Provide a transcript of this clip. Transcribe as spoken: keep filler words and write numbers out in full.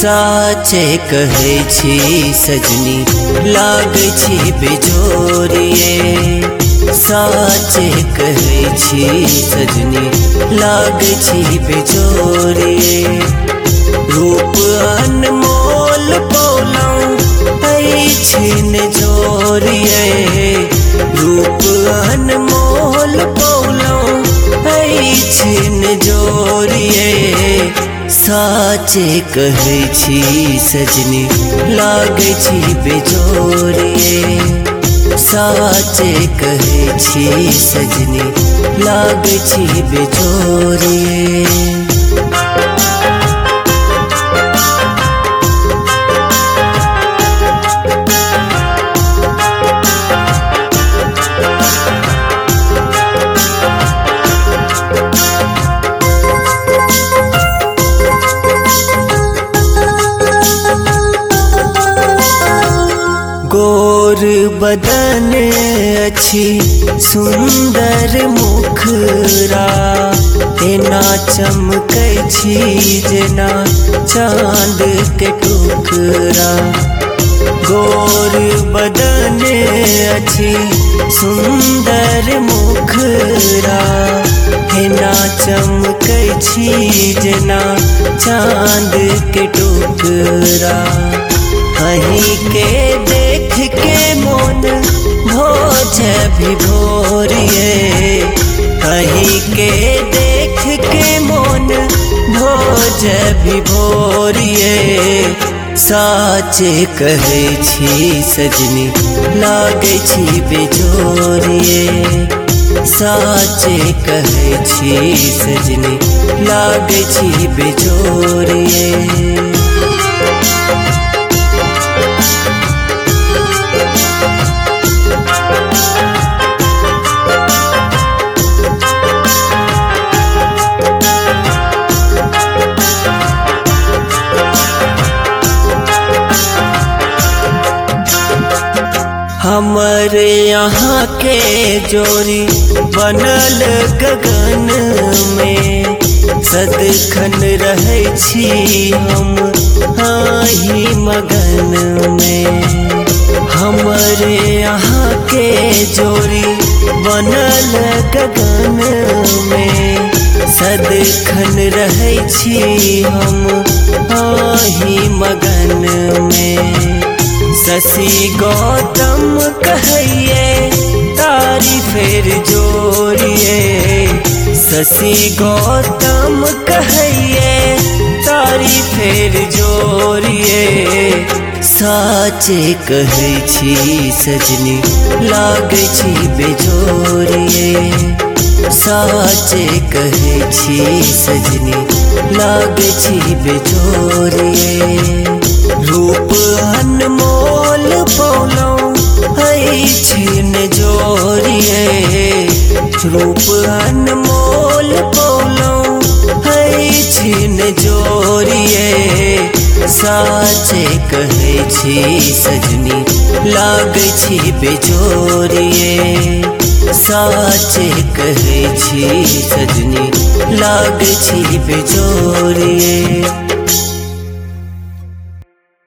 साचे कहै छी सजनी लागै छी बेजोरिए। साचे कहै छी सजनी लागै छी बेजोरिए। रूप अनमोल पौलौं अछि नजोरिए। रूप अनमोल पौलौं अछि नजोरिए। साचे कहै छी सजनी लागै छी बेजोरिए। साचे कहै छी सजनी लागै छी बेजोरिए। गोर बदन अछि सुंदर मुखरा। एना चमकै छी जेना चाँद के टुकड़ा। गोर बदन अछि सुंदर मुखरा। एना चमकै छी जेना चाँद के टुकड़ा। अहीं के देख के मोन भोज विभोरिए। अहीं के देख के मोन भोज विभोरिए। साचे कहै छी सजनी लागै छी बेजोरिए। साचे कहै छी सजनी लागै छी बेजोरिए। हमरे यहाँ के जोड़ी बनल गगन में। सदखन रहै छी हम आही मगन में। हमरे यहाँ के जोड़ी बनल गगन में। सदखन रहै छी हम आही मगन में। शशि गौतम कहिए तारी फेर जोरिए। शशि गौतम कहिए तारी फेर जोरिए। साचे कहै छी सजनी लागै छी बेजोरिए। साचे कहै छी सजनी लागै छी बेजोरिए। रूप अनमोल पौलौं अछि नजोरिए। रूप अनमोल पौलौं अछि नजोरिए। साचे कहै छी सजनी लागै छी बेजोरिए। साचे कहै छी सजनी लागै छी बेजोरिए।